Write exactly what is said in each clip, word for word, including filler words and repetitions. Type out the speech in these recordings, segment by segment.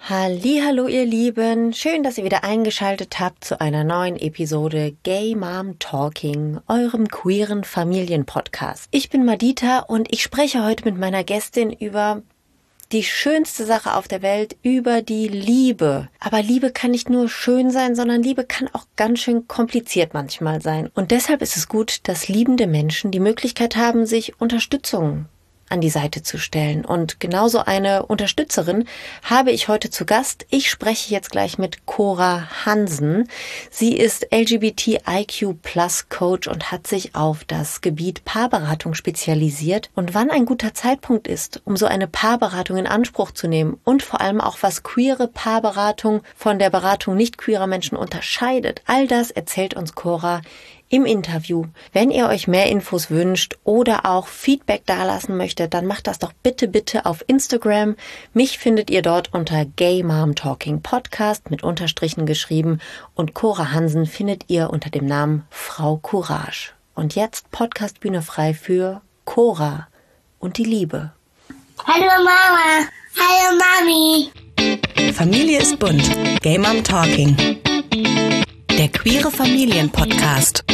Hallihallo ihr Lieben, schön, dass ihr wieder eingeschaltet habt zu einer neuen Episode Gay Mom Talking, eurem queeren Familienpodcast. Ich bin Madita und ich spreche heute mit meiner Gästin über die schönste Sache auf der Welt, über die Liebe. Aber Liebe kann nicht nur schön sein, sondern Liebe kann auch ganz schön kompliziert manchmal sein. Und deshalb ist es gut, dass liebende Menschen die Möglichkeit haben, sich Unterstützung an die Seite zu stellen. Und genauso eine Unterstützerin habe ich heute zu Gast. Ich spreche jetzt gleich mit Cora Hansen. Sie ist L G B T I Q Plus Coach und hat sich auf das Gebiet Paarberatung spezialisiert. Und wann ein guter Zeitpunkt ist, um so eine Paarberatung in Anspruch zu nehmen und vor allem auch, was queere Paarberatung von der Beratung nicht queerer Menschen unterscheidet, all das erzählt uns Cora im Interview. Wenn ihr euch mehr Infos wünscht oder auch Feedback dalassen möchtet, dann macht das doch bitte, bitte auf Instagram. Mich findet ihr dort unter Gay Mom Talking Podcast mit Unterstrichen geschrieben und Cora Hansen findet ihr unter dem Namen Frau Courage. Und jetzt Podcastbühne frei für Cora und die Liebe. Hallo Mama, hallo Mami. Familie ist bunt. Gay Mom Talking. Der queere Familienpodcast.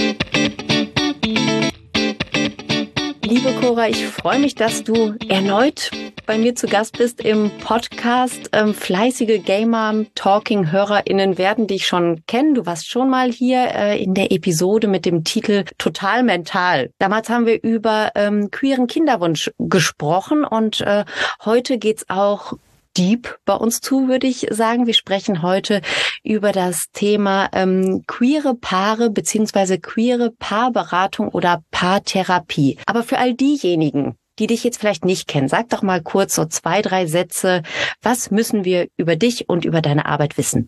Liebe Cora, ich freue mich, dass du erneut bei mir zu Gast bist im Podcast. Ähm, fleißige Gay Mom Talking HörerInnen werden dich schon kennen. Du warst schon mal hier äh, in der Episode mit dem Titel Total Mental. Damals haben wir über ähm, queeren Kinderwunsch gesprochen und äh, heute geht's auch deep bei uns zu, würde ich sagen. Wir sprechen heute über das Thema ähm, queere Paare beziehungsweise queere Paarberatung oder Paartherapie. Aber für all diejenigen, die dich jetzt vielleicht nicht kennen, sag doch mal kurz so zwei, drei Sätze. Was müssen wir über dich und über deine Arbeit wissen?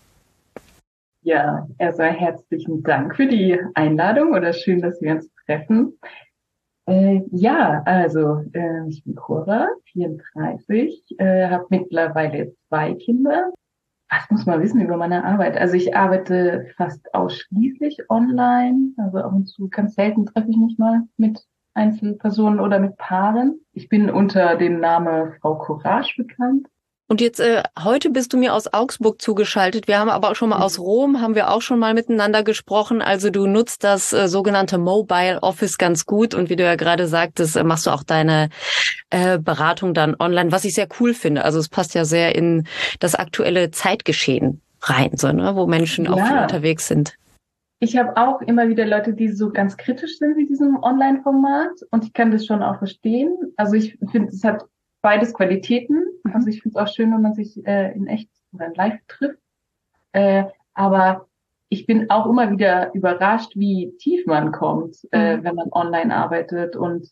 Ja, erstmal herzlichen Dank für die Einladung oder schön, dass wir uns treffen. Äh, ja, also äh, ich bin Cora, vierunddreißig, äh, habe mittlerweile zwei Kinder. Was muss man wissen über meine Arbeit? Also ich arbeite fast ausschließlich online, also ab und zu ganz selten treffe ich mich mal mit Einzelpersonen oder mit Paaren. Ich bin unter dem Namen Frau Courage bekannt. Und jetzt, äh, heute bist du mir aus Augsburg zugeschaltet. Wir haben aber auch schon mal aus Rom, haben wir auch schon mal miteinander gesprochen. Also du nutzt das äh, sogenannte Mobile Office ganz gut. Und wie du ja gerade sagtest, äh, machst du auch deine äh, Beratung dann online, was ich sehr cool finde. Also es passt ja sehr in das aktuelle Zeitgeschehen rein, so, ne, wo Menschen Ja. auch viel unterwegs sind. Ich habe auch immer wieder Leute, die so ganz kritisch sind mit diesem Online-Format. Und ich kann das schon auch verstehen. Also ich finde, es hat beides Qualitäten. Also ich finde es auch schön, wenn man sich äh, in echt oder in live trifft. Äh, aber ich bin auch immer wieder überrascht, wie tief man kommt, äh, wenn man online arbeitet. Und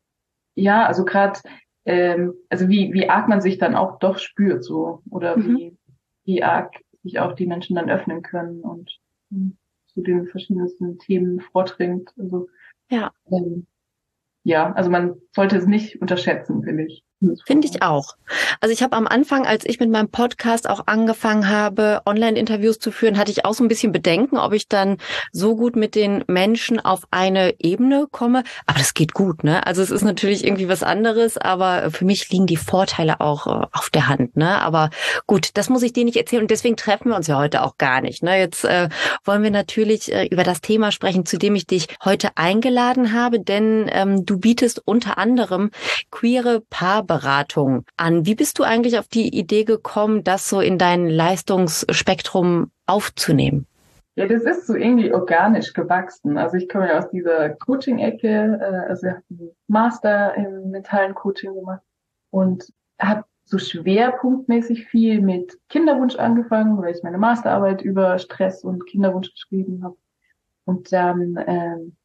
ja, also gerade, ähm, also wie wie arg man sich dann auch doch spürt so oder Mhm. wie wie arg sich auch die Menschen dann öffnen können und ähm, zu den verschiedensten Themen vordringt. Also Ja. ähm, ja, also man sollte es nicht unterschätzen, finde ich. Finde ich auch. Also ich habe am Anfang, als ich mit meinem Podcast auch angefangen habe, Online-Interviews zu führen, hatte ich auch so ein bisschen Bedenken, ob ich dann so gut mit den Menschen auf eine Ebene komme. Aber das geht gut, ne? Also es ist natürlich irgendwie was anderes, aber für mich liegen die Vorteile auch äh, auf der Hand, ne? Aber gut, das muss ich dir nicht erzählen und deswegen treffen wir uns ja heute auch gar nicht, ne? Jetzt äh, wollen wir natürlich äh, über das Thema sprechen, zu dem ich dich heute eingeladen habe, denn ähm, du bietest unter anderem queere Paarberatung an. Wie bist du eigentlich auf die Idee gekommen, das so in dein Leistungsspektrum aufzunehmen? Ja, das ist so irgendwie organisch gewachsen. Also ich komme ja aus dieser Coaching-Ecke, äh, also ich habe einen Master im mentalen Coaching gemacht und habe so schwerpunktmäßig viel mit Kinderwunsch angefangen, weil ich meine Masterarbeit über Stress und Kinderwunsch geschrieben habe. Und dann ähm,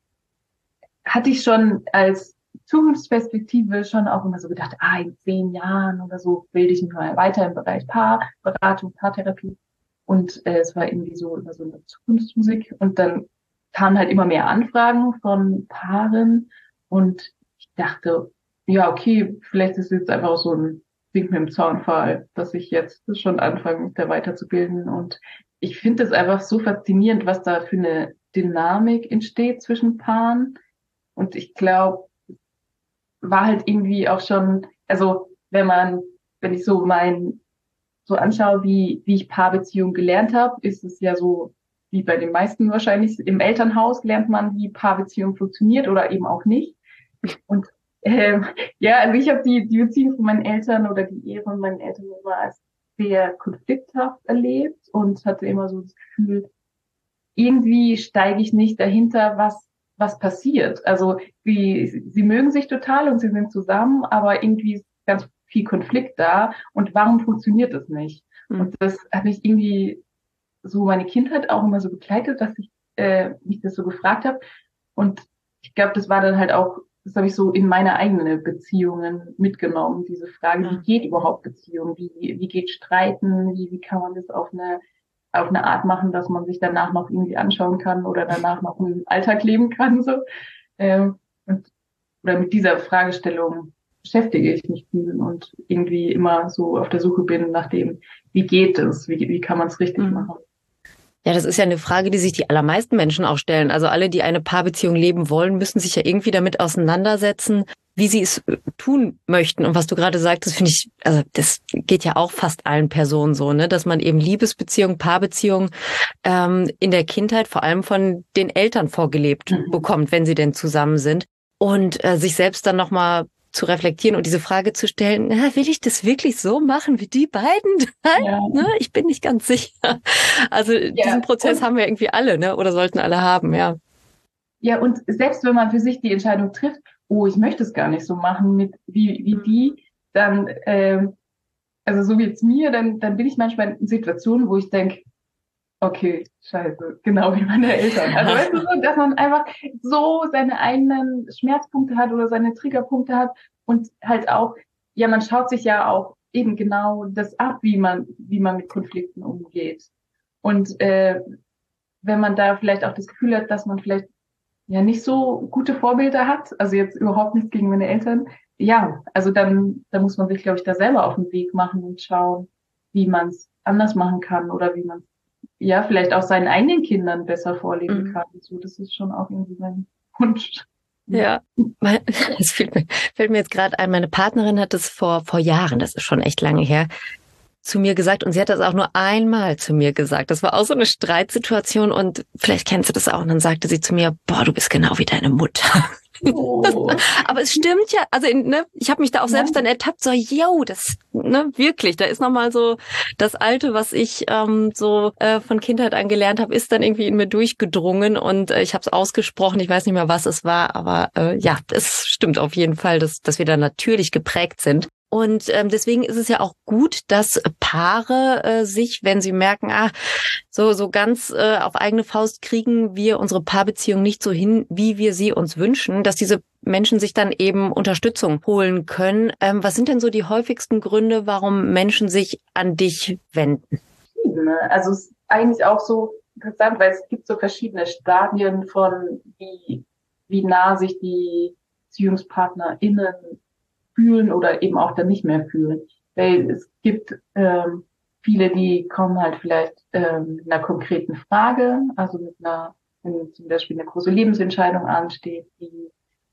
hatte ich schon als Zukunftsperspektive schon auch immer so gedacht, ah, in zehn Jahren oder so bilde ich mich mal weiter im Bereich Paarberatung, Paartherapie. Und äh, es war irgendwie so immer so eine Zukunftsmusik. Und dann kamen halt immer mehr Anfragen von Paaren. Und ich dachte, ja, okay, vielleicht ist jetzt einfach so ein Wink mit dem Zaunpfahl, dass ich jetzt schon anfange, mich da weiterzubilden. Und ich finde es einfach so faszinierend, was da für eine Dynamik entsteht zwischen Paaren. Und ich glaube, war halt irgendwie auch schon, also wenn man, wenn ich so mein so anschaue, wie, wie ich Paarbeziehungen gelernt habe, ist es ja so, wie bei den meisten wahrscheinlich, im Elternhaus lernt man, wie Paarbeziehung funktioniert oder eben auch nicht. Und ähm, ja, also ich habe die, die Beziehung von meinen Eltern oder die Ehe von meinen Eltern immer als sehr konflikthaft erlebt und hatte immer so das Gefühl, irgendwie steige ich nicht dahinter, was was passiert. Also sie, sie mögen sich total und sie sind zusammen, aber irgendwie ist ganz viel Konflikt da. Und warum funktioniert das nicht? Mhm. Und das hat mich irgendwie so meine Kindheit auch immer so begleitet, dass ich äh, mich das so gefragt habe. Und ich glaube, das war dann halt auch, das habe ich so in meine eigenen Beziehungen mitgenommen, diese Frage, ja. Wie geht überhaupt Beziehung? Wie, wie geht Streiten? Wie, wie kann man das auf eine auf eine Art machen, dass man sich danach noch irgendwie anschauen kann oder danach noch im Alltag leben kann, so. Ähm, und, oder mit dieser Fragestellung beschäftige ich mich viel und irgendwie immer so auf der Suche bin nach dem, wie geht es, wie, wie kann man es richtig mhm. machen. Ja, das ist ja eine Frage, die sich die allermeisten Menschen auch stellen. Also alle, die eine Paarbeziehung leben wollen, müssen sich ja irgendwie damit auseinandersetzen, wie sie es tun möchten. Und was du gerade sagtest, finde ich, also das geht ja auch fast allen Personen so, ne, dass man eben Liebesbeziehungen, Paarbeziehungen ähm, in der Kindheit vor allem von den Eltern vorgelebt mhm. bekommt, wenn sie denn zusammen sind. Und äh, sich selbst dann nochmal zu reflektieren und diese Frage zu stellen, na, will ich das wirklich so machen wie die beiden? Ja. Ne? Ich bin nicht ganz sicher. Also ja. diesen Prozess und haben wir irgendwie alle, ne? Oder sollten alle haben, ja. Ja, und selbst wenn man für sich die Entscheidung trifft, oh, ich möchte es gar nicht so machen mit wie wie die, dann, ähm, also so wie jetzt mir, dann dann bin ich manchmal in Situationen, wo ich denke, okay, scheiße, genau wie meine Eltern. Also weißt du so, dass man einfach so seine eigenen Schmerzpunkte hat oder seine Triggerpunkte hat und halt auch, ja, man schaut sich ja auch eben genau das ab, wie man wie man mit Konflikten umgeht. Und äh, wenn man da vielleicht auch das Gefühl hat, dass man vielleicht ja nicht so gute Vorbilder hat, also jetzt überhaupt nichts gegen meine Eltern, ja, also dann, dann muss man sich, glaube ich, da selber auf den Weg machen und schauen, wie man es anders machen kann oder wie man ja vielleicht auch seinen eigenen Kindern besser vorleben mhm. kann. So, das ist schon auch irgendwie mein Wunsch. Ja, das fällt mir, fällt mir jetzt gerade ein, meine Partnerin hat das vor vor Jahren, das ist schon echt lange her, zu mir gesagt und sie hat das auch nur einmal zu mir gesagt. Das war auch so eine Streitsituation und vielleicht kennst du das auch. Und dann sagte sie zu mir, boah, du bist genau wie deine Mutter. Oh. Aber es stimmt ja, also ne, ich habe mich da auch selbst ja. dann ertappt, so, yo, das, ne, wirklich, da ist nochmal so das Alte, was ich ähm, so äh, von Kindheit an gelernt habe, ist dann irgendwie in mir durchgedrungen und äh, ich habe es ausgesprochen, ich weiß nicht mehr, was es war, aber äh, ja, es stimmt auf jeden Fall, dass, dass wir da natürlich geprägt sind. Und ähm, deswegen ist es ja auch gut, dass Paare äh, sich, wenn sie merken, ah, so so ganz äh, auf eigene Faust kriegen wir unsere Paarbeziehung nicht so hin, wie wir sie uns wünschen, dass diese Menschen sich dann eben Unterstützung holen können. Ähm, was sind denn so die häufigsten Gründe, warum Menschen sich an dich wenden? Also es ist eigentlich auch so interessant, weil es gibt so verschiedene Stadien von wie wie nah sich die BeziehungspartnerInnen fühlen oder eben auch dann nicht mehr fühlen. Weil es gibt ähm, viele, die kommen halt vielleicht ähm, mit einer konkreten Frage, also mit einer, wenn zum Beispiel eine große Lebensentscheidung ansteht, wie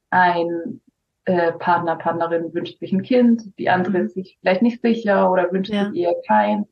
ein äh, Partner, Partnerin wünscht sich ein Kind, die andere ist sich vielleicht nicht sicher oder wünscht ja. sich eher kein.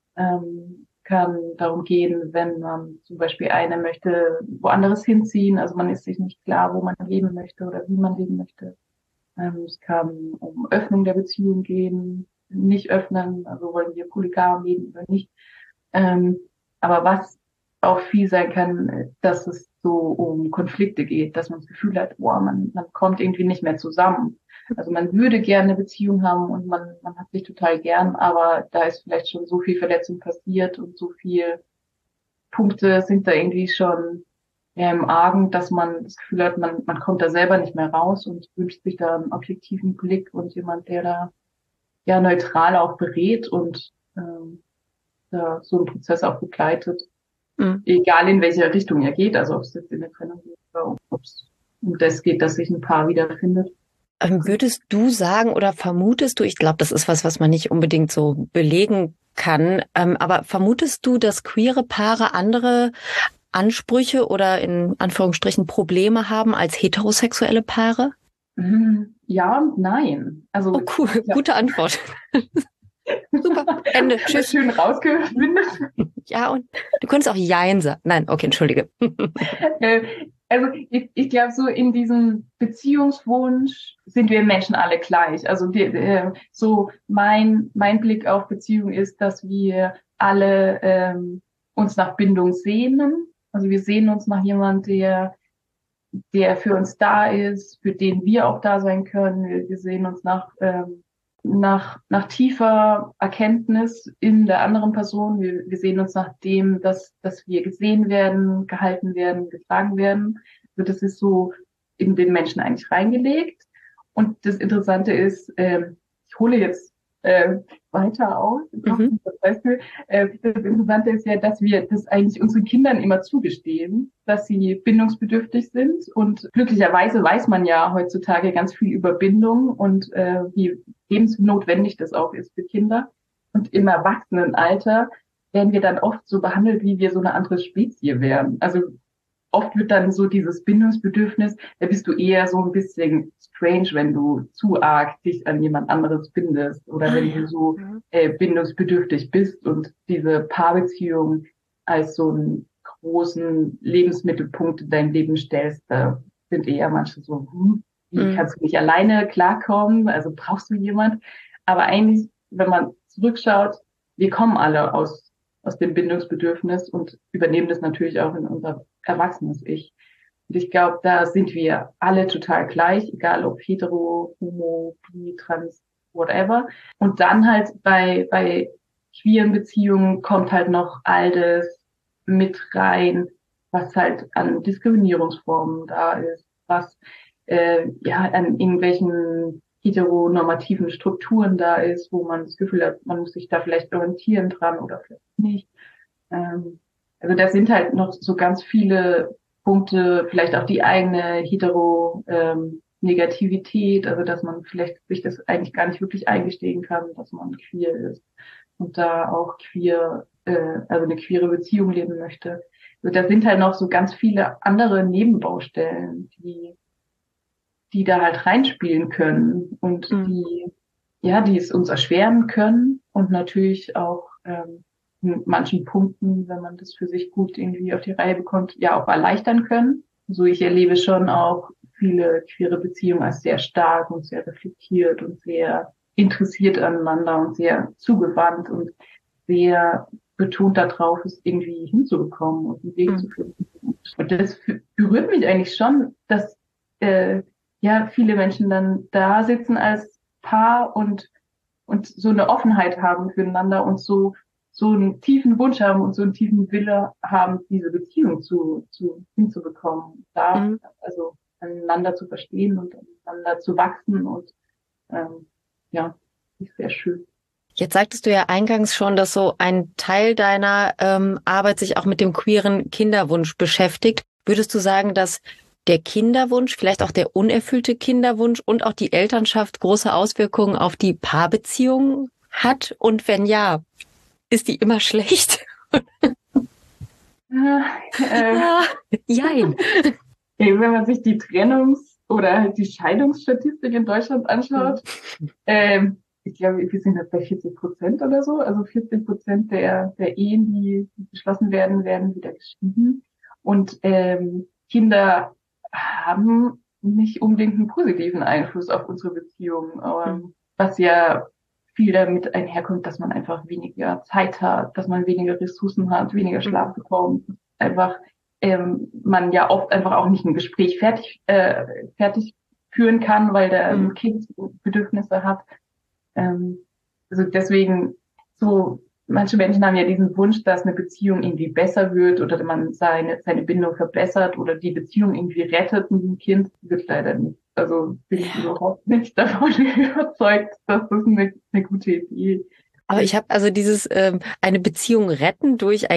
Ähm, kann darum gehen, wenn man zum Beispiel eine möchte woanders hinziehen, also man ist sich nicht klar, wo man leben möchte oder wie man leben möchte. Es kann um Öffnung der Beziehung gehen, nicht öffnen, also wollen wir polygam leben oder nicht. Ähm, aber was auch viel sein kann, dass es so um Konflikte geht, dass man das Gefühl hat, boah, man, man kommt irgendwie nicht mehr zusammen. Also man würde gerne eine Beziehung haben und man, man hat sich total gern, aber da ist vielleicht schon so viel Verletzung passiert und so viel Punkte sind da irgendwie schon ja, im Argen, dass man das Gefühl hat, man, man kommt da selber nicht mehr raus und wünscht sich da einen objektiven Blick und jemand, der da ja neutral auch berät und ähm, da so einen Prozess auch begleitet. Mhm. Egal in welche Richtung er geht, also ob es jetzt in der Trennung geht oder ob es um das geht, dass sich ein Paar wiederfindet. Ähm, würdest du sagen oder vermutest du, ich glaube, das ist was, was man nicht unbedingt so belegen kann, ähm, aber vermutest du, dass queere Paare andere Ansprüche oder in Anführungsstrichen Probleme haben als heterosexuelle Paare? Ja und nein. Also oh, cool, ja. Gute Antwort. Super, Ende, tschüss. Schön rausgewindet. Ja, und du könntest auch Jein sagen. Nein, okay, entschuldige. Äh, Also ich, ich glaube, so in diesem Beziehungswunsch sind wir Menschen alle gleich. Also die, äh, so mein mein Blick auf Beziehung ist, dass wir alle ähm, uns nach Bindung sehnen. Also wir sehnen uns nach jemand, der der für uns da ist, für den wir auch da sein können. Wir, wir sehen uns nach ähm, nach nach tiefer Erkenntnis in der anderen Person. Wir, wir sehen uns nach dem, dass dass wir gesehen werden, gehalten werden, getragen werden. Also das ist so in den Menschen eigentlich reingelegt. Und das Interessante ist, ähm, ich hole jetzt äh, weiter aus. Mhm. Das heißt, äh, das Interessante ist ja, dass wir das eigentlich unseren Kindern immer zugestehen, dass sie bindungsbedürftig sind. Und glücklicherweise weiß man ja heutzutage ganz viel über Bindung und äh, wie lebensnotwendig das auch ist für Kinder. Und im Erwachsenenalter werden wir dann oft so behandelt, wie wir so eine andere Spezie wären. Also oft wird dann so dieses Bindungsbedürfnis, da bist du eher so ein bisschen strange, wenn du zu arg dich an jemand anderes bindest oder Ah, wenn ja. du so Mhm. äh, bindungsbedürftig bist und diese Paarbeziehung als so einen großen Lebensmittelpunkt in dein Leben stellst, da sind eher manche so, hm, wie Mhm. kannst du nicht alleine klarkommen, also brauchst du jemand. Aber eigentlich, wenn man zurückschaut, wir kommen alle aus aus dem Bindungsbedürfnis und übernehmen das natürlich auch in unser erwachsenes Ich. Und ich glaube, da sind wir alle total gleich, egal ob hetero, homo, bi, trans, whatever. Und dann halt bei, bei queeren Beziehungen kommt halt noch all das mit rein, was halt an Diskriminierungsformen da ist, was äh, ja an irgendwelchen heteronormativen Strukturen da ist, wo man das Gefühl hat, man muss sich da vielleicht orientieren dran oder vielleicht nicht. Ähm, also da sind halt noch so ganz viele Punkte, vielleicht auch die eigene Hetero-Negativität, ähm, also dass man vielleicht sich das eigentlich gar nicht wirklich eingestehen kann, dass man queer ist und da auch queer, äh, also eine queere Beziehung leben möchte. Also da sind halt noch so ganz viele andere Nebenbaustellen, die die da halt reinspielen können und Mhm. die, ja, die es uns erschweren können und natürlich auch ähm, in manchen Punkten, wenn man das für sich gut irgendwie auf die Reihe bekommt, ja auch erleichtern können. So, ich erlebe schon auch viele queere Beziehungen als sehr stark und sehr reflektiert und sehr interessiert aneinander und sehr zugewandt und sehr betont darauf, es irgendwie hinzubekommen und einen Weg Mhm. zu finden. Und das berührt mich eigentlich schon, dass äh, ja viele Menschen dann da sitzen als Paar und und so eine Offenheit haben füreinander und so so einen tiefen Wunsch haben und so einen tiefen Wille haben, diese Beziehung zu zu hinzubekommen, da Mhm. also einander zu verstehen und aneinander zu wachsen und ähm, ja, ist sehr schön. Jetzt sagtest du ja eingangs schon, dass so ein Teil deiner ähm, Arbeit sich auch mit dem queeren Kinderwunsch beschäftigt. Würdest du sagen, dass der Kinderwunsch, vielleicht auch der unerfüllte Kinderwunsch und auch die Elternschaft große Auswirkungen auf die Paarbeziehung hat? Und wenn ja, ist die immer schlecht? Äh, Ah, jein. wenn man sich die Trennungs- oder halt die Scheidungsstatistik in Deutschland anschaut, ähm, ich glaube, wir sind jetzt bei vierzig Prozent oder so. Also vierzig Prozent der, der Ehen, die geschlossen werden, werden wieder geschieden. Und ähm, Kinder haben nicht unbedingt einen positiven Einfluss auf unsere Beziehung, ähm, was ja viel damit einherkommt, dass man einfach weniger Zeit hat, dass man weniger Ressourcen hat, weniger Schlaf bekommt. Einfach ähm, man ja oft einfach auch nicht ein Gespräch fertig äh, fertig führen kann, weil der ein Kind Bedürfnisse hat. Ähm, also deswegen, so, manche Menschen haben ja diesen Wunsch, dass eine Beziehung irgendwie besser wird oder man seine, seine Bindung verbessert oder die Beziehung irgendwie rettet mit dem Kind. Wird leider nicht. Also bin ich überhaupt nicht davon überzeugt, dass das eine, eine gute Idee ist. Aber ich habe also dieses ähm, eine Beziehung retten durch ein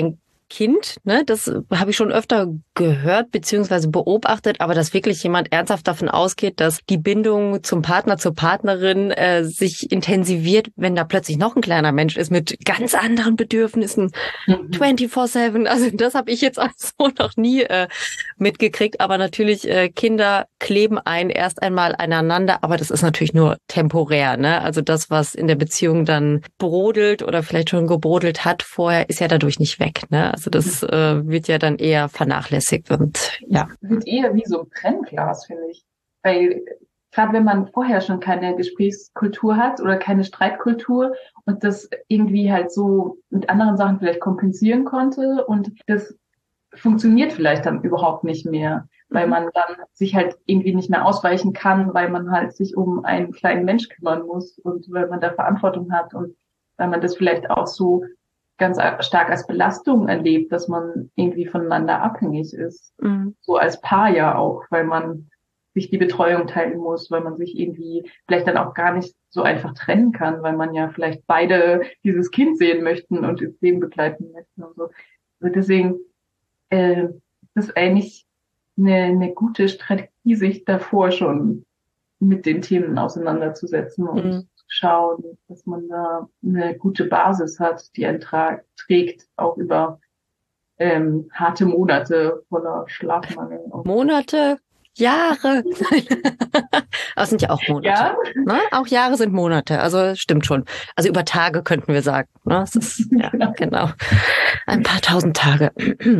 Kind, ne, das habe ich schon öfter gehört beziehungsweise beobachtet, aber dass wirklich jemand ernsthaft davon ausgeht, dass die Bindung zum Partner, zur Partnerin äh, sich intensiviert, wenn da plötzlich noch ein kleiner Mensch ist mit ganz anderen Bedürfnissen, Mhm. vierundzwanzig sieben. Also das habe ich jetzt auch so noch nie äh, mitgekriegt, aber natürlich äh, Kinder kleben ein erst einmal aneinander, aber das ist natürlich nur temporär, ne? Also das, was in der Beziehung dann brodelt oder vielleicht schon gebrodelt hat vorher, ist ja dadurch nicht weg, ne? Also das äh, wird ja dann eher vernachlässigt und ja. Wird eher wie so ein Brennglas, finde ich. Weil gerade wenn man vorher schon keine Gesprächskultur hat oder keine Streitkultur und das irgendwie halt so mit anderen Sachen vielleicht kompensieren konnte und das funktioniert vielleicht dann überhaupt nicht mehr, weil man dann sich halt irgendwie nicht mehr ausweichen kann, weil man halt sich um einen kleinen Mensch kümmern muss und weil man da Verantwortung hat und weil man das vielleicht auch so ganz stark als Belastung erlebt, dass man irgendwie voneinander abhängig ist. Mhm. So als Paar ja auch, weil man sich die Betreuung teilen muss, weil man sich irgendwie vielleicht dann auch gar nicht so einfach trennen kann, weil man ja vielleicht beide dieses Kind sehen möchten und ins Leben begleiten möchten und so. Also deswegen äh, ist es eigentlich eine, eine gute Strategie, sich davor schon mit den Themen auseinanderzusetzen und Mhm. zu schauen, dass man da eine gute Basis hat, die einen tra- trägt, auch über ähm, harte Monate voller Schlafmangel. Monate, Jahre. Aber es sind ja auch Monate. Ja, Ne? Auch Jahre sind Monate, also stimmt schon. Also über Tage könnten wir sagen. Ne? Es ist, ja, Genau. genau. Ein paar tausend Tage.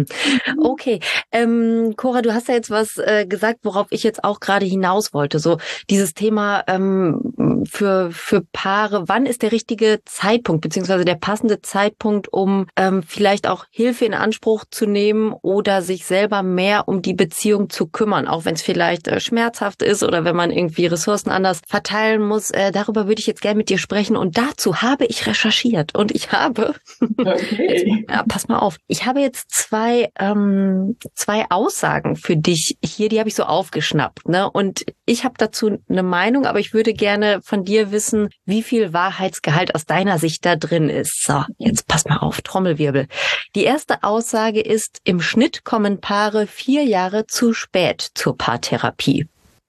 Okay, ähm, Cora, du hast ja jetzt was äh, gesagt, worauf ich jetzt auch gerade hinaus wollte. So dieses Thema ähm, für für Paare. Wann ist der richtige Zeitpunkt beziehungsweise der passende Zeitpunkt, um ähm, vielleicht auch Hilfe in Anspruch zu nehmen oder sich selber mehr um die Beziehung zu kümmern, auch wenn es vielleicht äh, schmerzhaft ist oder wenn man irgendwie Ressourcen anders verteilen muss. Äh, darüber würde ich jetzt gerne mit dir sprechen und dazu habe ich recherchiert und ich habe Okay. Jetzt, ja, pass mal auf. Ich habe jetzt zwei ähm, zwei Aussagen für dich hier, die habe ich so aufgeschnappt, ne? Und ich habe dazu eine Meinung, aber ich würde gerne von dir wissen, wie viel Wahrheitsgehalt aus deiner Sicht da drin ist. So, jetzt pass mal auf, Trommelwirbel. Die erste Aussage ist: Im Schnitt kommen Paare vier Jahre zu spät zur Paartherapie.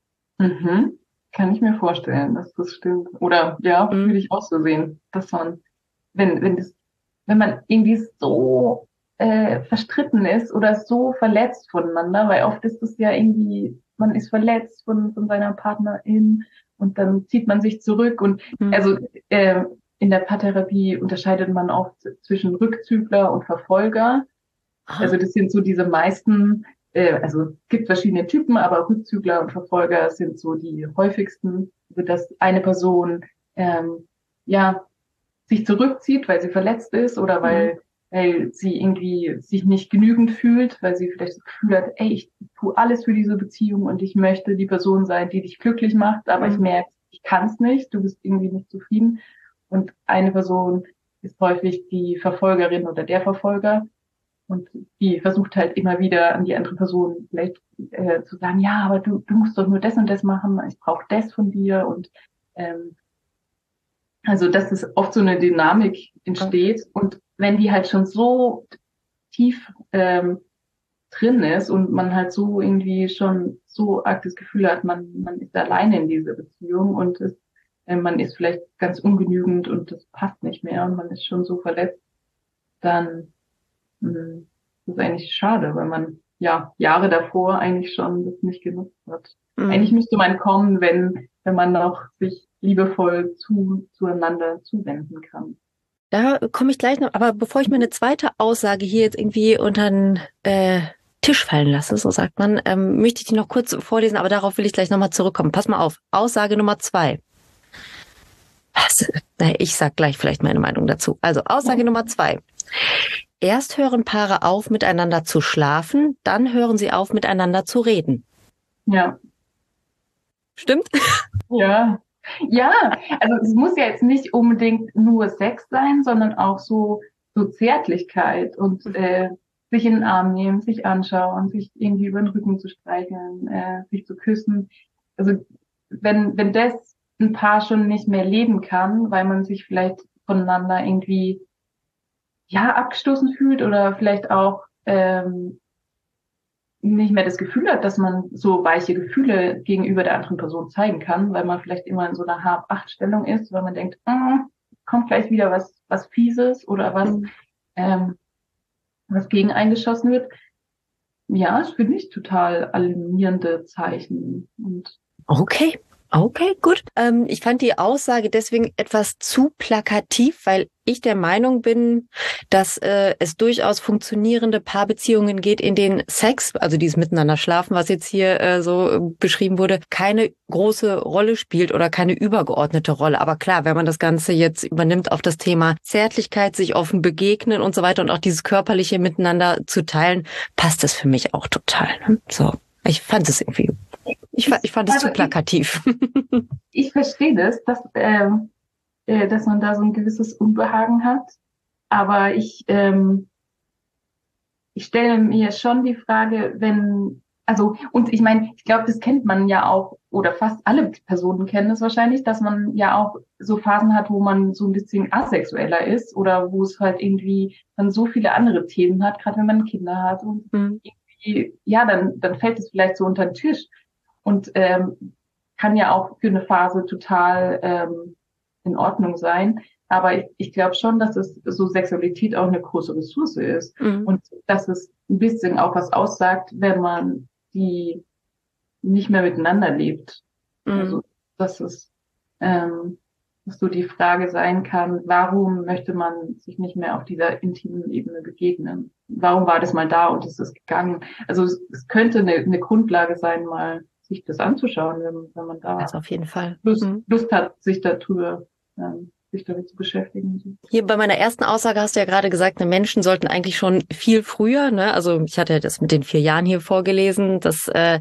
Mhm. Kann ich mir vorstellen, dass das stimmt. Oder ja, Mhm. würde ich auch so sehen, dass man, wenn, wenn das, wenn man irgendwie so äh, verstritten ist oder so verletzt voneinander, weil oft ist es ja irgendwie, man ist verletzt von, von seiner Partnerin und dann zieht man sich zurück und Mhm. also äh, in der Paartherapie unterscheidet man oft zwischen Rückzügler und Verfolger. Also das sind so diese meisten, äh, also es gibt verschiedene Typen, aber Rückzügler und Verfolger sind so die häufigsten, also dass eine Person ähm, ja sich zurückzieht, weil sie verletzt ist oder weil, weil sie irgendwie sich nicht genügend fühlt, weil sie vielleicht das Gefühl hat, ey, ich tue alles für diese Beziehung und ich möchte die Person sein, die dich glücklich macht, aber Mhm. ich merke, ich kann es nicht, du bist irgendwie nicht zufrieden. Und eine Person ist häufig die Verfolgerin oder der Verfolger. Und die versucht halt immer wieder an die andere Person vielleicht äh, zu sagen, ja, aber du, du musst doch nur das und das machen, ich brauche das von dir. Und ähm, also dass es oft so eine Dynamik entsteht. Und wenn die halt schon so tief ähm, drin ist und man halt so irgendwie schon so arg das Gefühl hat, man, man ist alleine in dieser Beziehung und es, äh, man ist vielleicht ganz ungenügend und das passt nicht mehr und man ist schon so verletzt, dann mh, das ist eigentlich schade, weil man ja Jahre davor eigentlich schon das nicht genutzt hat. Mhm. Eigentlich müsste man kommen, wenn wenn man noch sich liebevoll zu zueinander zuwenden kann. Da komme ich gleich noch, aber bevor ich mir eine zweite Aussage hier jetzt irgendwie unter den äh, Tisch fallen lasse, so sagt man, ähm, möchte ich die noch kurz vorlesen, aber darauf will ich gleich nochmal zurückkommen. Pass mal auf. Aussage Nummer zwei. Was? Na, ich sag gleich vielleicht meine Meinung dazu. Also Aussage Nummer zwei. Erst hören Paare auf, miteinander zu schlafen, dann hören sie auf, miteinander zu reden. Ja, Stimmt? ja, ja. Also es muss ja jetzt nicht unbedingt nur Sex sein, sondern auch so so Zärtlichkeit und äh, sich in den Arm nehmen, sich anschauen, sich irgendwie über den Rücken zu streicheln, äh, sich zu küssen. Also wenn wenn das ein Paar schon nicht mehr leben kann, weil man sich vielleicht voneinander irgendwie ja, abgestoßen fühlt oder vielleicht auch ähm, nicht mehr das Gefühl hat, dass man so weiche Gefühle gegenüber der anderen Person zeigen kann, weil man vielleicht immer in so einer Hab-Acht-Stellung ist, weil man denkt, ah, kommt gleich wieder was was Fieses oder was Mhm. ähm, was gegen eingeschossen wird. Ja, das finde ich total alarmierende Zeichen. Und Okay. Okay, gut. Ähm, ich fand die Aussage deswegen etwas zu plakativ, weil ich der Meinung bin, dass äh, es durchaus funktionierende Paarbeziehungen geht, in denen Sex, also dieses Miteinander schlafen, was jetzt hier äh, so äh, beschrieben wurde, keine große Rolle spielt oder keine übergeordnete Rolle. Aber klar, wenn man das Ganze jetzt übernimmt auf das Thema Zärtlichkeit, sich offen begegnen und so weiter und auch dieses körperliche Miteinander zu teilen, passt das für mich auch total. Ne? So, ich fand es irgendwie, ich, fa- ich fand es also zu plakativ. ich, ich verstehe das, dass, ähm, äh, dass man da so ein gewisses Unbehagen hat. Aber ich, ähm, ich stelle mir schon die Frage, wenn, also, und ich meine, ich glaube, das kennt man ja auch, oder fast alle Personen kennen es wahrscheinlich, dass man ja auch so Phasen hat, wo man so ein bisschen asexueller ist oder wo es halt irgendwie dann so viele andere Themen hat, gerade wenn man Kinder hat und Mhm. irgendwie, ja, dann, dann fällt es vielleicht so unter den Tisch und ähm, kann ja auch für eine Phase total ähm, in Ordnung sein. Aber ich, ich glaube schon, dass es so Sexualität auch eine große Ressource ist Mhm. und dass es ein bisschen auch was aussagt, wenn man die nicht mehr miteinander lebt. Mhm. Also dass es ähm, dass so die Frage sein kann, warum möchte man sich nicht mehr auf dieser intimen Ebene begegnen? Warum war das mal da und ist es gegangen? Also es, es könnte eine, eine Grundlage sein, mal sich das anzuschauen, wenn, wenn man Das da auf jeden Fall. Lust, Mhm. Lust hat, sich darüber, ähm, sich damit zu beschäftigen. Hier bei meiner ersten Aussage hast du ja gerade gesagt, ne, Menschen sollten eigentlich schon viel früher, ne, also ich hatte ja das mit den vier Jahren hier vorgelesen, das äh,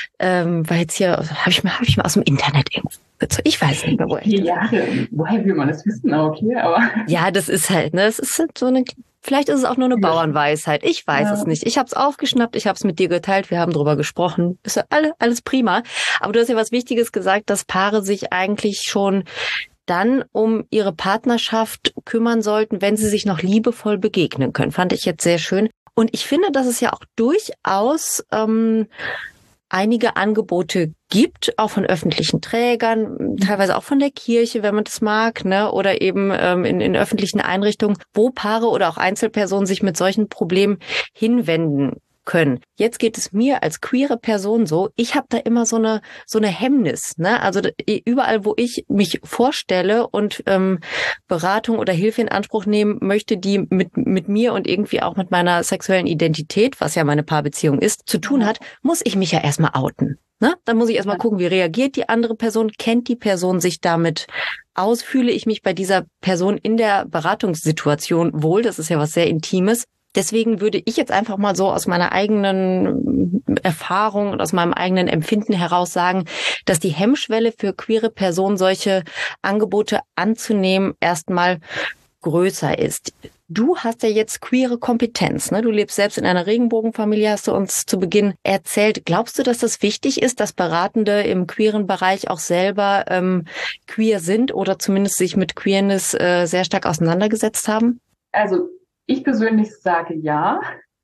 ähm, war jetzt hier, habe ich mal, habe ich mal aus dem Internet irgendwo, ich weiß nicht mehr, wo ich Vier das. Jahre, woher will man das wissen? Ah, okay, aber Ja, das ist halt, ne, es ist halt so eine, vielleicht ist es auch nur eine Bauernweisheit, ich weiß es ja, nicht. Ich habe es aufgeschnappt, ich habe es mit dir geteilt, wir haben drüber gesprochen, ist ja alle, alles prima. Aber du hast ja was Wichtiges gesagt, dass Paare sich eigentlich schon dann um ihre Partnerschaft kümmern sollten, wenn sie sich noch liebevoll begegnen können. Fand ich jetzt sehr schön. Und ich finde, dass es ja auch durchaus ähm, einige Angebote gibt, auch von öffentlichen Trägern, teilweise auch von der Kirche, wenn man das mag, ne, oder eben ähm, in, in öffentlichen Einrichtungen, wo Paare oder auch Einzelpersonen sich mit solchen Problemen hinwenden können. Jetzt geht es mir als queere Person so, ich habe da immer so eine so eine Hemmnis, ne? Also überall, wo ich mich vorstelle und ähm, Beratung oder Hilfe in Anspruch nehmen möchte, die mit mit mir und irgendwie auch mit meiner sexuellen Identität, was ja meine Paarbeziehung ist, zu tun hat, muss ich mich ja erstmal outen. Ne? Dann muss ich erstmal gucken, wie reagiert die andere Person, kennt die Person sich damit aus, fühle ich mich bei dieser Person in der Beratungssituation wohl, das ist ja was sehr Intimes. Deswegen würde ich jetzt einfach mal so aus meiner eigenen Erfahrung und aus meinem eigenen Empfinden heraus sagen, dass die Hemmschwelle für queere Personen, solche Angebote anzunehmen, erstmal größer ist. Du hast ja jetzt queere Kompetenz, ne? Du lebst selbst in einer Regenbogenfamilie, hast du uns zu Beginn erzählt. Glaubst du, dass das wichtig ist, dass Beratende im queeren Bereich auch selber ähm, queer sind oder zumindest sich mit Queerness äh, sehr stark auseinandergesetzt haben? also ich persönlich sage ja,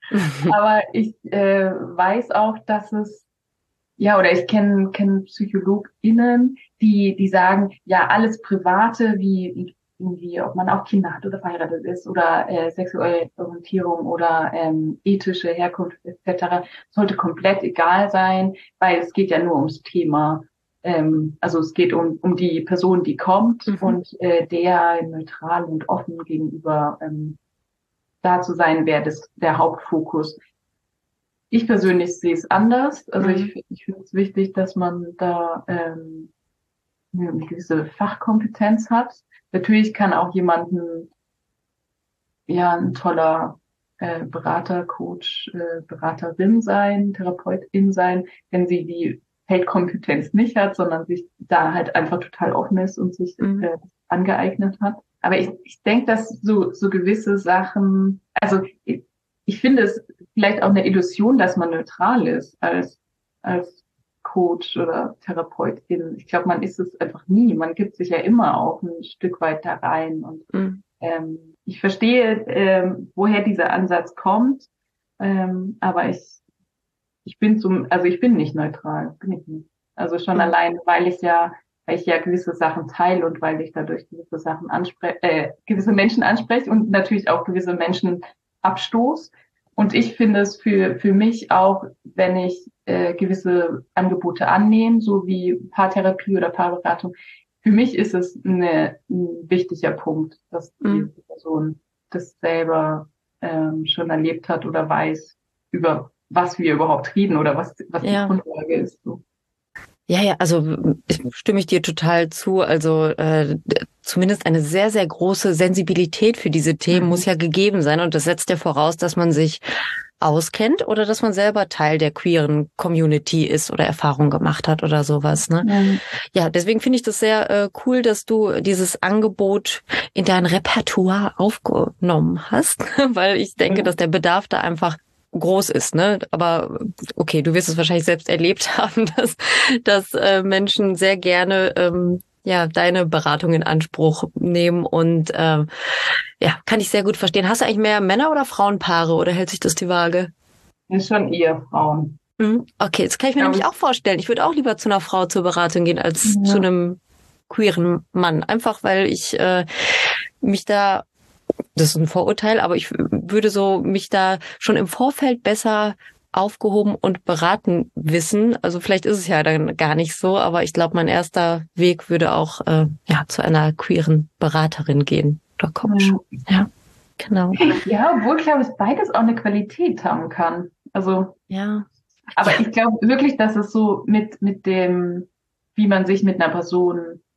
aber ich äh, weiß auch, dass es, ja, oder ich kenne kenn PsychologInnen, die, die sagen, ja, alles Private, wie irgendwie, ob man auch Kinder hat oder verheiratet ist oder äh, sexuelle Orientierung oder ähm, ethische Herkunft et cetera, sollte komplett egal sein, weil es geht ja nur ums Thema. Ähm, also es geht um, um die Person, die kommt Mhm. und äh, der neutral und offen gegenüber ähm, da zu sein, wäre das der Hauptfokus. Ich persönlich sehe es anders. Also Mhm. ich, ich finde es wichtig, dass man da ähm, eine gewisse Fachkompetenz hat. Natürlich kann auch jemanden, ja, ein toller äh, Berater, Coach, äh, Beraterin sein, Therapeutin sein, wenn sie die Feldkompetenz nicht hat, sondern sich da halt einfach total offen ist und sich Mhm. äh, angeeignet hat. Aber ich, ich denke, dass so, so gewisse Sachen, also ich, ich finde es vielleicht auch eine Illusion, dass man neutral ist als, als Coach oder Therapeutin. Ich glaube, man ist es einfach nie. Man gibt sich ja immer auch ein Stück weit da rein und Mhm. ähm, ich verstehe, ähm, woher dieser Ansatz kommt, ähm, aber ich, ich bin zum, also ich bin nicht neutral, bin ich nicht. Also schon mhm. allein, weil ich ja, weil ich ja gewisse Sachen teile und weil ich dadurch gewisse Sachen anspreche, äh, gewisse Menschen anspreche und natürlich auch gewisse Menschen abstoß. Und ich finde es für, für mich auch, wenn ich äh, gewisse Angebote annehme, so wie Paartherapie oder Paarberatung, für mich ist es eine, ein wichtiger Punkt, dass die mhm. Person das selber ähm, schon erlebt hat oder weiß, über was wir überhaupt reden oder was, was ja. die Grundlage ist. So. Ja, ja, also stimme ich dir total zu. Also äh, zumindest eine sehr, sehr große Sensibilität für diese Themen mhm. muss ja gegeben sein. Und das setzt ja voraus, dass man sich auskennt oder dass man selber Teil der queeren Community ist oder Erfahrung gemacht hat oder sowas. Ne? Mhm. Ja, deswegen finde ich das sehr äh, cool, dass du dieses Angebot in dein Repertoire aufgenommen hast, weil ich denke, mhm. dass der Bedarf da einfach groß ist, ne? Aber okay, du wirst es wahrscheinlich selbst erlebt haben, dass, dass äh, Menschen sehr gerne ähm, ja deine Beratung in Anspruch nehmen und ähm, ja, kann ich sehr gut verstehen. Hast du eigentlich mehr Männer- oder Frauenpaare oder hält sich das die Waage? Ist schon eher Frauen. Mhm. Okay, das kann ich mir ja, nämlich auch vorstellen. Ich würde auch lieber zu einer Frau zur Beratung gehen als ja. zu einem queeren Mann. Einfach, weil ich äh, mich da das ist ein Vorurteil, aber ich würde so mich da schon im Vorfeld besser aufgehoben und beraten wissen. Also vielleicht ist es ja dann gar nicht so, aber ich glaube, mein erster Weg würde auch äh, ja zu einer queeren Beraterin gehen oder Coach. Mhm. Ja, genau. Ja, obwohl ich glaube, dass beides auch eine Qualität haben kann. Also ja. Aber ja. ich glaube wirklich, dass es so mit mit dem, wie man sich mit einer Person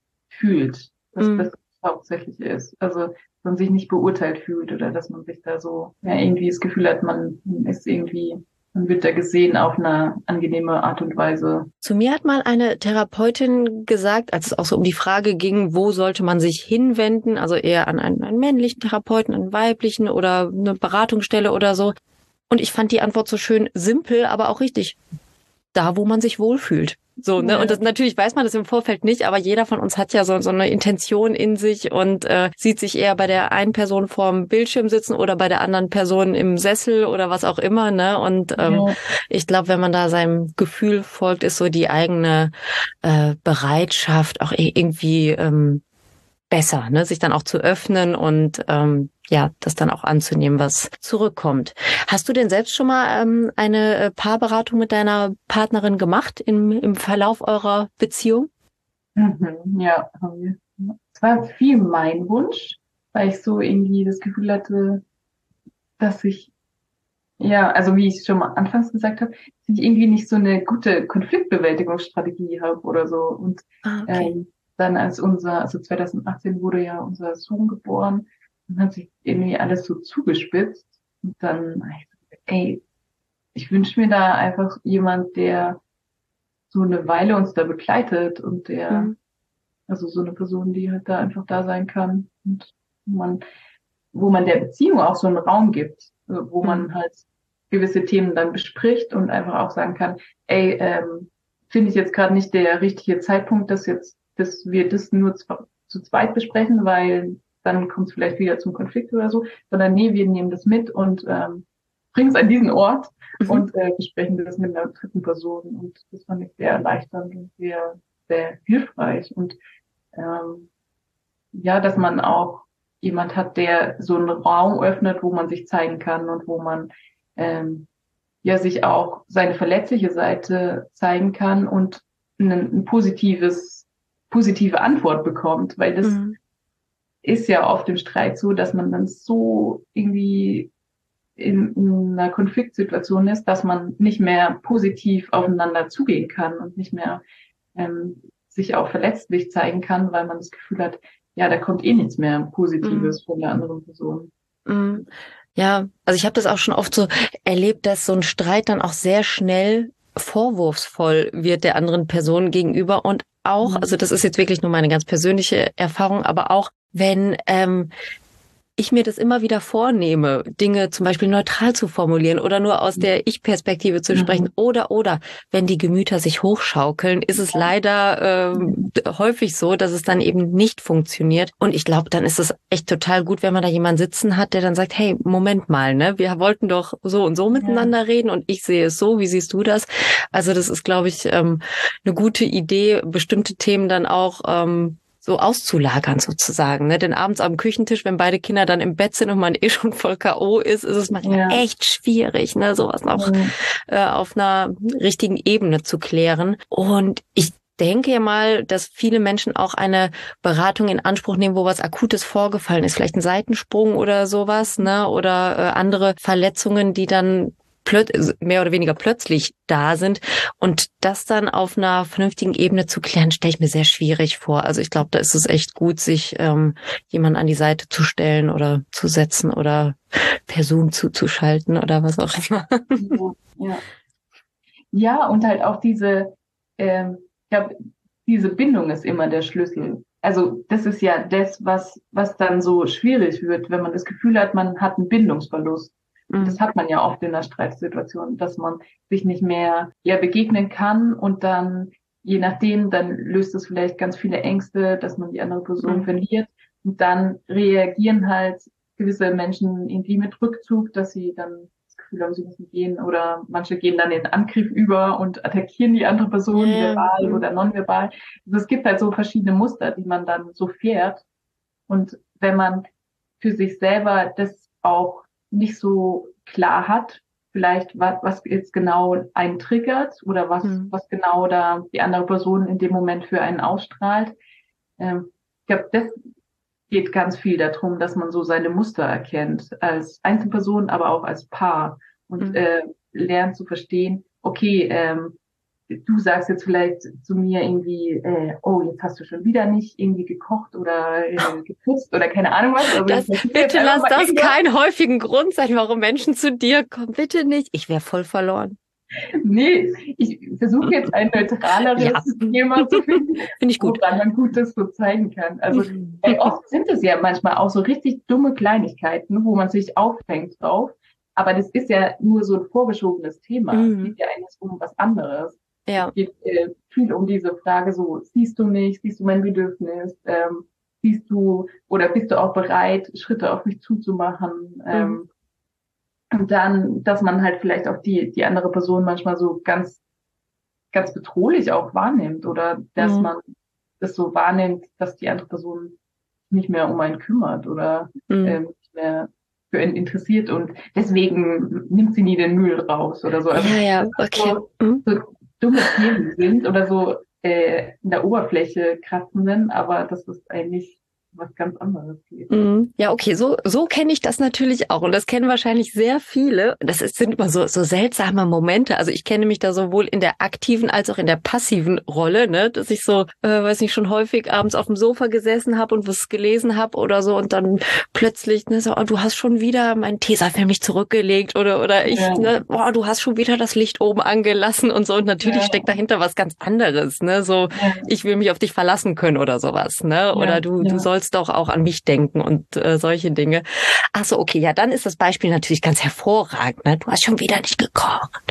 fühlt, dass mhm. das hauptsächlich ist. Also man sich nicht beurteilt fühlt oder dass man sich da so ja, irgendwie das Gefühl hat, man ist irgendwie, man wird da gesehen auf eine angenehme Art und Weise. Zu mir hat mal eine Therapeutin gesagt, als es auch so um die Frage ging, wo sollte man sich hinwenden, also eher an einen, einen männlichen Therapeuten, einen weiblichen oder eine Beratungsstelle oder so. Und ich fand die Antwort so schön simpel, aber auch richtig. Da, wo man sich wohlfühlt. So, ne? Ja. Und das, natürlich weiß man das im Vorfeld nicht, aber jeder von uns hat ja so, so eine Intention in sich und äh, sieht sich eher bei der einen Person vorm Bildschirm sitzen oder bei der anderen Person im Sessel oder was auch immer, ne? Und ähm, ja. ich glaube, wenn man da seinem Gefühl folgt, ist so die eigene äh, Bereitschaft auch irgendwie ähm, besser, ne? Sich dann auch zu öffnen und ähm, ja, das dann auch anzunehmen, was zurückkommt. Hast du denn selbst schon mal ähm, eine Paarberatung mit deiner Partnerin gemacht im, im Verlauf eurer Beziehung? Mhm, ja, haben wir. Es war viel mein Wunsch, weil ich so irgendwie das Gefühl hatte, dass ich, ja, also wie ich schon mal anfangs gesagt habe, dass ich irgendwie nicht so eine gute Konfliktbewältigungsstrategie habe oder so. Und ah, okay. ähm, dann als unser, also zwanzig achtzehn wurde ja unser Sohn geboren, dann hat sich irgendwie alles so zugespitzt. Und dann, ey, ich wünsche mir da einfach jemand, der so eine Weile uns da begleitet und der, mhm. also so eine Person, die halt da einfach da sein kann und wo man, wo man der Beziehung auch so einen Raum gibt, wo mhm. man halt gewisse Themen dann bespricht und einfach auch sagen kann, ey, ähm, finde ich jetzt gerade nicht der richtige Zeitpunkt, dass jetzt, dass wir das nur zu, zu zweit besprechen, weil dann kommt es vielleicht wieder zum Konflikt oder so, sondern nee, wir nehmen das mit und ähm, bringen es an diesen Ort mhm. und äh, besprechen das mit einer dritten Person. Und das fand ich sehr erleichternd und sehr, sehr hilfreich. Und ähm, ja, dass man auch jemand hat, der so einen Raum öffnet, wo man sich zeigen kann und wo man ähm, ja sich auch seine verletzliche Seite zeigen kann und ein, ein positives, positive Antwort bekommt, weil das mhm. ist ja oft im Streit so, dass man dann so irgendwie in, in einer Konfliktsituation ist, dass man nicht mehr positiv aufeinander zugehen kann und nicht mehr ähm, sich auch verletzlich zeigen kann, weil man das Gefühl hat, ja, da kommt eh nichts mehr Positives mm. von der anderen Person. Mm. Ja, also ich habe das auch schon oft so erlebt, dass so ein Streit dann auch sehr schnell vorwurfsvoll wird der anderen Person gegenüber und auch, mm. also das ist jetzt wirklich nur meine ganz persönliche Erfahrung, aber auch wenn ähm, ich mir das immer wieder vornehme, Dinge zum Beispiel neutral zu formulieren oder nur aus der Ich-Perspektive zu sprechen, mhm. oder, oder, wenn die Gemüter sich hochschaukeln, ist es leider ähm, häufig so, dass es dann eben nicht funktioniert. Und ich glaube, dann ist es echt total gut, wenn man da jemanden sitzen hat, der dann sagt, hey, Moment mal, ne, wir wollten doch so und so miteinander ja. reden und ich sehe es so, wie siehst du das? Also das ist, glaube ich, ähm, eine gute Idee, bestimmte Themen dann auch ähm, so auszulagern sozusagen, ne? Denn abends am Küchentisch, wenn beide Kinder dann im Bett sind und man eh schon voll K O ist, ist es manchmal ja. echt schwierig, ne, sowas noch ja. äh, auf einer richtigen Ebene zu klären. Und ich denke ja mal, dass viele Menschen auch eine Beratung in Anspruch nehmen, wo was Akutes vorgefallen ist, vielleicht ein Seitensprung oder sowas, ne, oder äh, andere Verletzungen, die dann mehr oder weniger plötzlich da sind. Und das dann auf einer vernünftigen Ebene zu klären, stelle ich mir sehr schwierig vor. Also ich glaube, da ist es echt gut, sich ähm, jemanden an die Seite zu stellen oder zu setzen oder per Zoom zuzuschalten oder was auch immer. Ja, ja. ja und halt auch diese, ähm, ich glaube, diese Bindung ist immer der Schlüssel. Also das ist ja das, was was dann so schwierig wird, wenn man das Gefühl hat, man hat einen Bindungsverlust. Und das hat man ja oft in der Streitsituation, dass man sich nicht mehr ja begegnen kann und dann, je nachdem, dann löst es vielleicht ganz viele Ängste, dass man die andere Person mhm. verliert. Und dann reagieren halt gewisse Menschen irgendwie mit Rückzug, dass sie dann das Gefühl haben, sie müssen gehen. Oder manche gehen dann in den Angriff über und attackieren die andere Person, ja. verbal oder nonverbal. Also es gibt halt so verschiedene Muster, die man dann so fährt. Und wenn man für sich selber das auch nicht so klar hat, vielleicht was, was jetzt genau einen triggert oder was, mhm. was genau da die andere Person in dem Moment für einen ausstrahlt. Ähm, ich glaube, das geht ganz viel darum, dass man so seine Muster erkennt, als Einzelperson, aber auch als Paar und mhm. äh, lernt zu verstehen, okay, ähm, du sagst jetzt vielleicht zu mir irgendwie, äh, oh, jetzt hast du schon wieder nicht irgendwie gekocht oder äh, geputzt oder keine Ahnung was. Also das, bitte lass das irgendwas. Keinen häufigen Grund sein, warum Menschen zu dir kommen. Bitte nicht. Ich wäre voll verloren. Nee, ich versuche jetzt ein neutraleres ja. Thema zu finden, Find ich gut. woran man Gutes so zeigen kann. Also äh, oft sind es ja manchmal auch so richtig dumme Kleinigkeiten, wo man sich aufhängt drauf. Aber das ist ja nur so ein vorgeschobenes Thema. Mhm. Es geht ja eigentlich um was anderes. Ja. Es geht äh, viel um diese Frage so, siehst du mich, siehst du mein Bedürfnis, ähm, siehst du oder bist du auch bereit, Schritte auf mich zuzumachen, mhm. ähm, und dann, dass man halt vielleicht auch die die andere Person manchmal so ganz ganz bedrohlich auch wahrnimmt oder dass mhm. man das so wahrnimmt, dass die andere Person nicht mehr um einen kümmert oder mhm. ähm, nicht mehr für ihn interessiert und deswegen nimmt sie nie den Müll raus oder so. Also ja, ja, okay. So, mhm. so dumme Themen sind oder so äh, in der Oberfläche kratzenden, aber das ist eigentlich was ganz anderes geht. Mm, ja, okay, so so kenne ich das natürlich auch und das kennen wahrscheinlich sehr viele. Das ist, sind immer so so seltsame Momente. Also ich kenne mich da sowohl in der aktiven als auch in der passiven Rolle, ne, dass ich so, äh, weiß nicht, schon häufig abends auf dem Sofa gesessen habe und was gelesen habe oder so und dann plötzlich, ne, so, oh, du hast schon wieder meinen Tesafilm nicht zurückgelegt oder oder ich, ja. ne, boah, du hast schon wieder das Licht oben angelassen und so und natürlich ja. steckt dahinter was ganz anderes, ne, so ja. ich will mich auf dich verlassen können oder sowas, ne, oder ja. du ja. du sollst doch auch an mich denken und äh, solche Dinge. Ach so, okay, ja, dann ist das Beispiel natürlich ganz hervorragend. Ne? Du hast schon wieder nicht gekocht.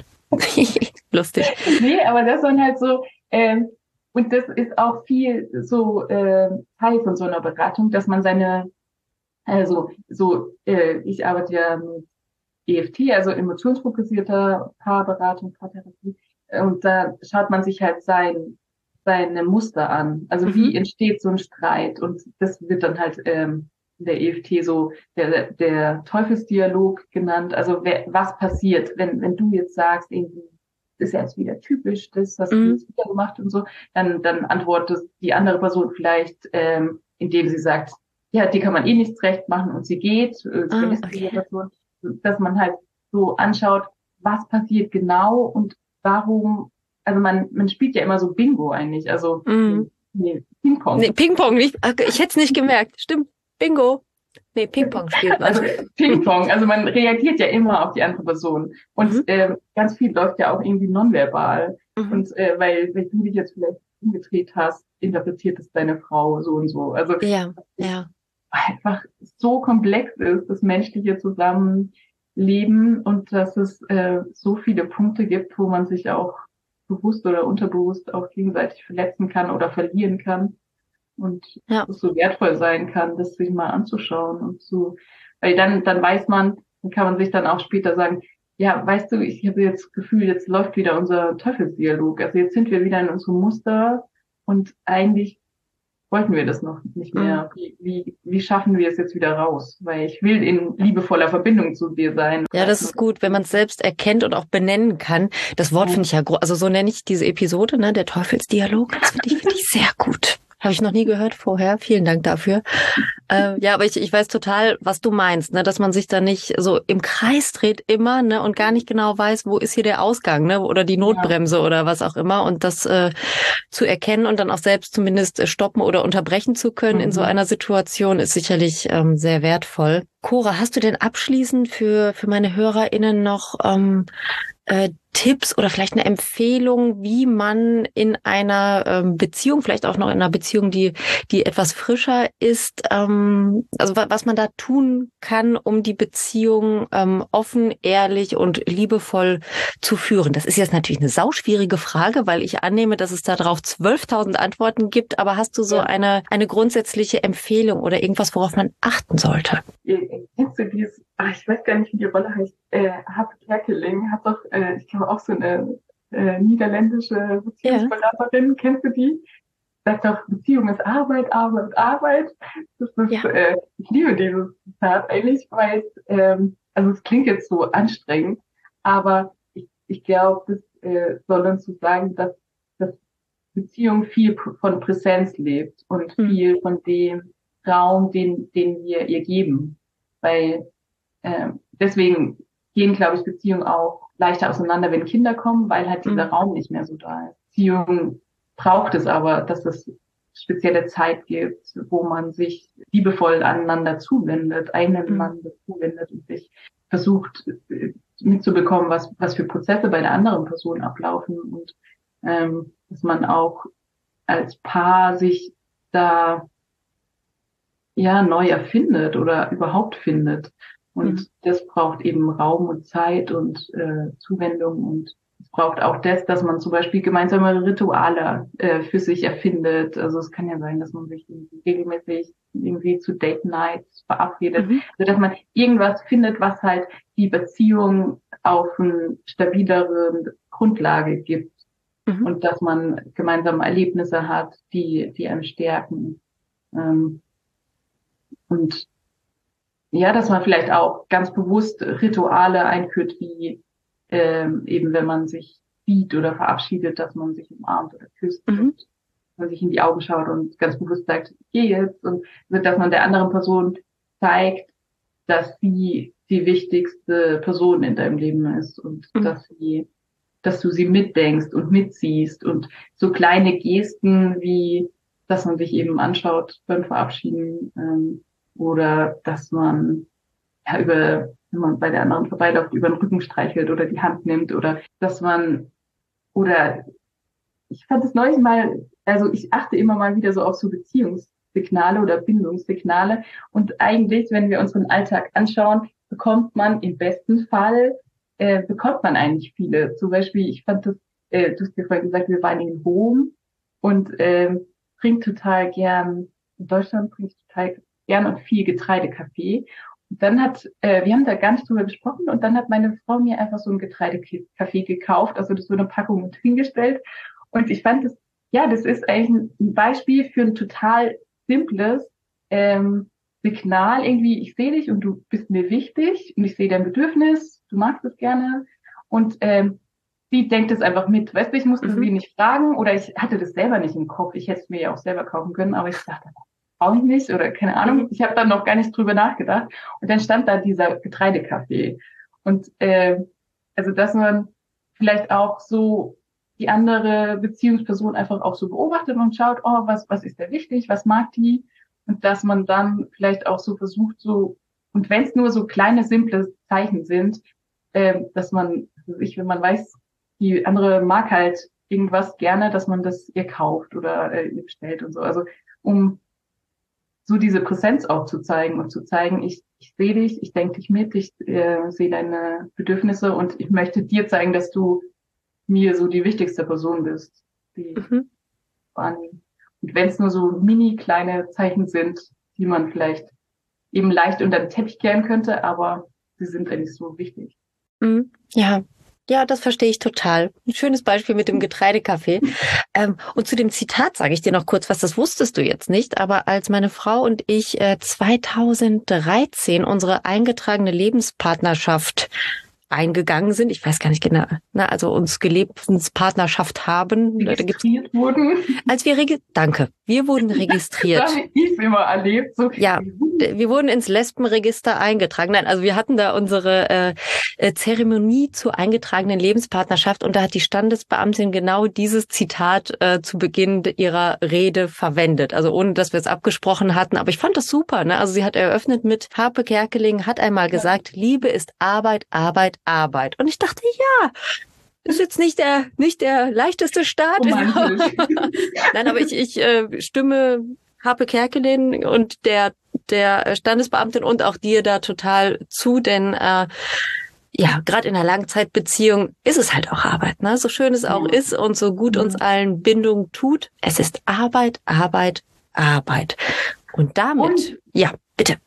Lustig. Nee, aber das waren halt so, ähm, und das ist auch viel so äh, Teil von so einer Beratung, dass man seine, also so, äh, ich arbeite ja mit E F T, also emotionsfokussierter Paarberatung, Paartherapie, und da schaut man sich halt sein seine Muster an. Also mhm. wie entsteht so ein Streit? Und das wird dann halt ähm, in der E F T so der, der Teufelsdialog genannt. Also wer, was passiert, wenn wenn du jetzt sagst, irgendwie das ist jetzt wieder typisch, das hast mhm. du jetzt wieder gemacht und so, dann dann antwortet die andere Person vielleicht, ähm, indem sie sagt, ja, die kann man eh nichts recht machen und sie geht, äh, ah, okay. Person, dass man halt so anschaut, was passiert genau und warum. Also man man spielt ja immer so Bingo eigentlich, also mm. nee, Ping-Pong. Nee, Ping-Pong nicht. Ich hätte es nicht gemerkt. Stimmt, Bingo. Nee, Ping-Pong spielt man. Also Ping-Pong, also man reagiert ja immer auf die andere Person. Und mhm. äh, ganz viel läuft ja auch irgendwie nonverbal. Mhm. Und äh, weil, wenn du dich jetzt vielleicht umgedreht hast, interpretiert es deine Frau so und so. Also ja, ja. einfach so komplex ist, das menschliche Zusammenleben und dass es äh, so viele Punkte gibt, wo man sich auch bewusst oder unterbewusst auch gegenseitig verletzen kann oder verlieren kann und Ja. es so wertvoll sein kann, das sich mal anzuschauen und so, weil dann dann weiß man, dann kann man sich dann auch später sagen, ja, weißt du, ich habe jetzt das Gefühl, jetzt läuft wieder unser Teufelsdialog, also jetzt sind wir wieder in unserem Muster und eigentlich wollten wir das noch nicht mehr. Wie, wie, wie schaffen wir es jetzt wieder raus? Weil ich will in liebevoller Verbindung zu dir sein. Ja, das ist gut, wenn man es selbst erkennt und auch benennen kann. Das Wort finde ich ja, gro- also so nenne ich diese Episode, ne, der Teufelsdialog. Das finde ich, finde ich sehr gut. Habe ich noch nie gehört vorher. Vielen Dank dafür. Äh, ja, aber ich, ich weiß total, was du meinst, ne, dass man sich da nicht so im Kreis dreht immer, ne, und gar nicht genau weiß, wo ist hier der Ausgang, ne, oder die Notbremse oder was auch immer, und das äh, zu erkennen und dann auch selbst zumindest äh, stoppen oder unterbrechen zu können in so Mhm. einer Situation ist sicherlich ähm, sehr wertvoll. Cora, hast du denn abschließend für für meine HörerInnen noch ähm, äh, Tipps oder vielleicht eine Empfehlung, wie man in einer ähm, Beziehung, vielleicht auch noch in einer Beziehung, die die etwas frischer ist, ähm, also wa- was man da tun kann, um die Beziehung ähm, offen, ehrlich und liebevoll zu führen? Das ist jetzt natürlich eine sauschwierige Frage, weil ich annehme, dass es darauf zwölftausend Antworten gibt, aber hast du so Ja. eine eine grundsätzliche Empfehlung oder irgendwas, worauf man achten sollte? Ihr- Kennst du dieses, ach, ich weiß gar nicht, wie die Rolle heißt, äh, Happe Kerkeling hat doch, äh, ich glaube auch so eine äh, niederländisische Beziehungsberaterin, kennst du die? Sagt doch, Beziehung ist Arbeit, Arbeit, Arbeit. Das ist, Ja. äh, ich liebe dieses Zitat eigentlich, weil es, ähm, also es klingt jetzt so anstrengend, aber ich, ich glaube, das äh, soll uns so sagen, dass, dass Beziehung viel pr- von Präsenz lebt und Mhm. viel von dem Raum, den, den wir ihr geben. Weil äh, deswegen gehen, glaube ich, Beziehungen auch leichter auseinander, wenn Kinder kommen, weil halt dieser Mhm. Raum nicht mehr so da ist. Beziehung braucht es aber, dass es spezielle Zeit gibt, wo man sich liebevoll aneinander zuwendet, einander zuwendet und sich versucht äh, mitzubekommen, was, was für Prozesse bei der anderen Person ablaufen und ähm, dass man auch als Paar sich da ja neu erfindet oder überhaupt findet. Und Mhm. das braucht eben Raum und Zeit und äh, Zuwendung und es braucht auch das, dass man zum Beispiel gemeinsame Rituale äh, für sich erfindet. Also es kann ja sein, dass man sich irgendwie regelmäßig irgendwie zu Date Nights verabredet, Mhm. also dass man irgendwas findet, was halt die Beziehung auf eine stabilere Grundlage gibt Mhm. und dass man gemeinsame Erlebnisse hat, die die einen stärken. Ähm, und ja, dass man vielleicht auch ganz bewusst Rituale einführt, wie ähm, eben wenn man sich sieht oder verabschiedet, dass man sich umarmt oder küsst Mhm. und man sich in die Augen schaut und ganz bewusst sagt, ich gehe jetzt und dass man der anderen Person zeigt, dass sie die wichtigste Person in deinem Leben ist und Mhm. dass sie, dass du sie mitdenkst und mitziehst und so kleine Gesten wie, dass man sich eben anschaut beim Verabschieden ähm, oder dass man ja über, wenn man bei der anderen vorbeiläuft, über den Rücken streichelt oder die Hand nimmt oder dass man oder ich fand es neulich mal, also ich achte immer mal wieder so auf so Beziehungssignale oder Bindungssignale und eigentlich, wenn wir unseren Alltag anschauen, bekommt man im besten Fall, äh, bekommt man eigentlich viele. Zum Beispiel, ich fand das, äh, du hast ja vorhin gesagt, wir waren in Rom und ähm, trinkt total gern, in Deutschland trinke ich total gern und viel Getreidekaffee. Und dann hat, äh, wir haben da gar nicht drüber gesprochen und dann hat meine Frau mir einfach so einen Getreidekaffee gekauft, also das so eine Packung mit hingestellt und ich fand das, ja, das ist eigentlich ein Beispiel für ein total simples ähm, Signal. Irgendwie, ich sehe dich und du bist mir wichtig und ich sehe dein Bedürfnis, du magst es gerne. Und ähm, sie denkt es einfach mit. Weißt du, ich musste Mhm. sie nicht fragen oder ich hatte das selber nicht im Kopf. Ich hätte es mir ja auch selber kaufen können, aber ich dachte, brauche ich nicht oder keine Ahnung. Mhm. Ich habe dann noch gar nicht drüber nachgedacht. Und dann stand da dieser Getreidekaffee. Und äh, also, dass man vielleicht auch so die andere Beziehungsperson einfach auch so beobachtet und schaut, oh, was, was ist da wichtig, was mag die? Und dass man dann vielleicht auch so versucht, so, und wenn es nur so kleine, simple Zeichen sind, äh, dass man, also ich, wenn man weiß, die andere mag halt irgendwas gerne, dass man das ihr kauft oder äh, ihr bestellt und so. Also um so diese Präsenz auch zu zeigen und zu zeigen, ich, ich sehe dich, ich denke dich mit, ich äh, sehe deine Bedürfnisse und ich möchte dir zeigen, dass du mir so die wichtigste Person bist, die Mhm. wahrnehmen. Und wenn es nur so mini kleine Zeichen sind, die man vielleicht eben leicht unter den Teppich kehren könnte, aber sie sind eigentlich so wichtig. Mhm. Ja. Ja, das verstehe ich total. Ein schönes Beispiel mit dem Getreidekaffee. Ähm, und zu dem Zitat sage ich dir noch kurz was, das wusstest du jetzt nicht, aber als meine Frau und ich äh, zweitausenddreizehn unsere eingetragene Lebenspartnerschaft eingegangen sind, ich weiß gar nicht genau, na, also uns Lebenspartnerschaft haben. Da gibt's, Registriert wurden. als wir regi- danke, wir wurden Das registriert. habe ich immer erlebt. So. Ja, wir wurden ins Lesbenregister eingetragen. Nein, also wir hatten da unsere äh, äh, Zeremonie zur eingetragenen Lebenspartnerschaft und da hat die Standesbeamtin genau dieses Zitat äh, zu Beginn ihrer Rede verwendet. Also ohne, dass wir es abgesprochen hatten. Aber ich fand das super. Ne? Also sie hat eröffnet mit Harpe Kerkeling, hat einmal gesagt, ja. Liebe ist Arbeit, Arbeit, Arbeit. Und ich dachte, ja, ist jetzt nicht der nicht der leichteste Start. Nein, aber ich, ich äh, stimme Harpe Kerkeling und der der Standesbeamtin und auch dir da total zu, denn äh, ja, gerade in einer Langzeitbeziehung ist es halt auch Arbeit, ne? So schön es auch ja. ist und so gut ja. uns allen Bindung tut, es ist Arbeit, Arbeit, Arbeit. Und damit, und, ja, bitte.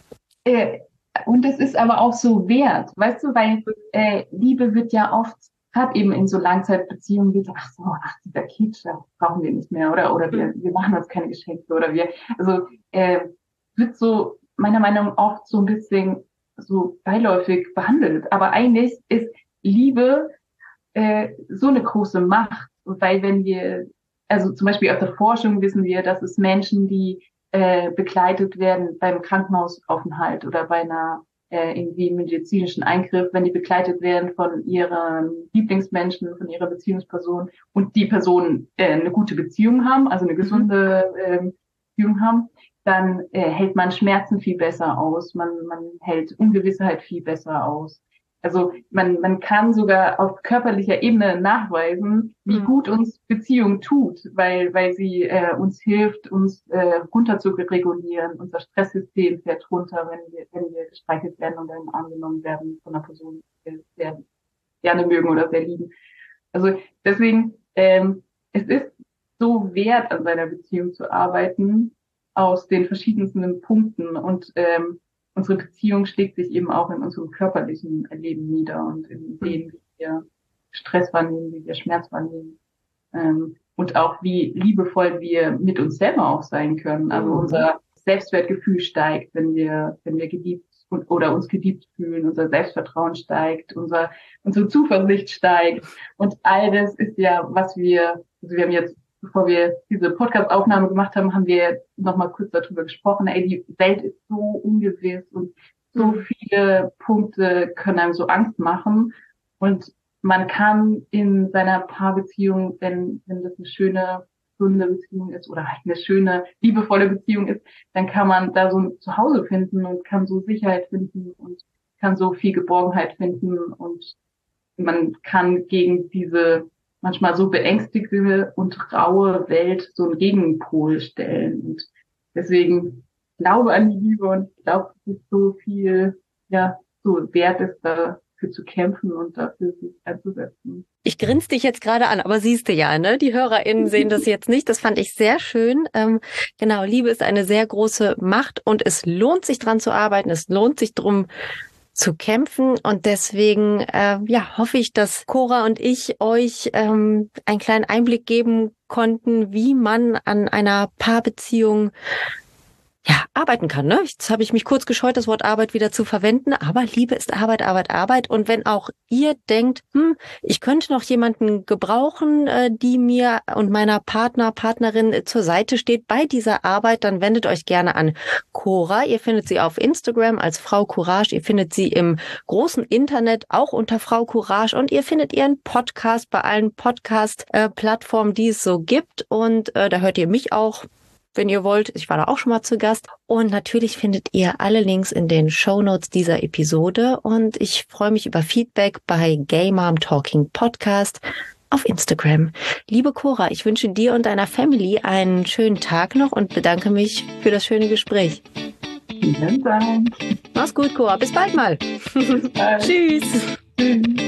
Äh, und es ist aber auch so wert, weißt du, weil äh, Liebe wird ja oft, gerade eben in so Langzeitbeziehungen, wird, ach so, ach, dieser Kitsch, das brauchen wir nicht mehr, oder oder wir, wir machen uns keine Geschenke, oder wir, also äh, wird so meiner Meinung nach oft so ein bisschen so beiläufig behandelt. Aber eigentlich ist Liebe äh, so eine große Macht, weil wenn wir, also zum Beispiel aus der Forschung wissen wir, dass es Menschen, die äh, begleitet werden beim Krankenhausaufenthalt oder bei einer äh, irgendwie medizinischen Eingriff, wenn die begleitet werden von ihren Lieblingsmenschen, von ihrer Beziehungsperson und die Personen äh, eine gute Beziehung haben, also eine gesunde äh, Beziehung haben, dann äh, hält man Schmerzen viel besser aus, man man hält Ungewissheit viel besser aus. Also man man kann sogar auf körperlicher Ebene nachweisen, wie mhm. gut uns Beziehung tut, weil weil sie äh, uns hilft, uns äh, runter zu regulieren. Unser Stresssystem fährt runter, wenn wir wenn wir gestreichelt werden oder in den Arm genommen werden von einer Person, die wir sehr gerne mögen oder sehr lieben. Also deswegen ähm, es ist so wert, an seiner Beziehung zu arbeiten, aus den verschiedensten Punkten und ähm, unsere Beziehung schlägt sich eben auch in unserem körperlichen Leben nieder und in dem, wie wir Stress wahrnehmen, wie wir Schmerz wahrnehmen ähm, und auch wie liebevoll wir mit uns selber auch sein können. Also mhm. unser Selbstwertgefühl steigt, wenn wir wenn wir geliebt und, oder uns geliebt fühlen, unser Selbstvertrauen steigt, unser unsere Zuversicht steigt und all das ist ja, was wir, also wir haben jetzt bevor wir diese Podcast-Aufnahme gemacht haben, haben wir noch mal kurz darüber gesprochen. Ey, die Welt ist so ungewiss und so viele Punkte können einem so Angst machen. Und man kann in seiner Paarbeziehung, wenn, wenn das eine schöne, gesunde Beziehung ist oder halt eine schöne, liebevolle Beziehung ist, dann kann man da so ein Zuhause finden und kann so Sicherheit finden und kann so viel Geborgenheit finden und man kann gegen diese manchmal so beängstigende und raue Welt so einen Gegenpol stellen. Und deswegen glaube an die Liebe und glaube, dass es so viel, ja, so wert ist, dafür zu kämpfen und dafür sich einzusetzen. Ich grinse dich jetzt gerade an, aber siehst du ja, ne? Die HörerInnen sehen das jetzt nicht. Das fand ich sehr schön. Ähm, genau, Liebe ist eine sehr große Macht und es lohnt sich dran zu arbeiten. Es lohnt sich drum zu kämpfen und deswegen äh, ja hoffe ich, dass Cora und ich euch ähm, einen kleinen Einblick geben konnten, wie man an einer Paarbeziehung ja arbeiten kann. Ne? Jetzt habe ich mich kurz gescheut, das Wort Arbeit wieder zu verwenden, aber Liebe ist Arbeit, Arbeit, Arbeit. Und wenn auch ihr denkt, hm, ich könnte noch jemanden gebrauchen, äh, die mir und meiner Partner, Partnerin äh, zur Seite steht bei dieser Arbeit, dann wendet euch gerne an Cora. Ihr findet sie auf Instagram als Frau Courage. Ihr findet sie im großen Internet auch unter Frau Courage und ihr findet ihren Podcast bei allen Podcast-Plattformen, die es so gibt. Und äh, da hört ihr mich auch, wenn ihr wollt. Ich war da auch schon mal zu Gast. Und natürlich findet ihr alle Links in den Shownotes dieser Episode. Und ich freue mich über Feedback bei Gay Mom Talking Podcast auf Instagram. Liebe Cora, ich wünsche dir und deiner Family einen schönen Tag noch und bedanke mich für das schöne Gespräch. Vielen Dank. Mach's gut, Cora. Bis bald mal. Bis bald. Tschüss. Tschüss.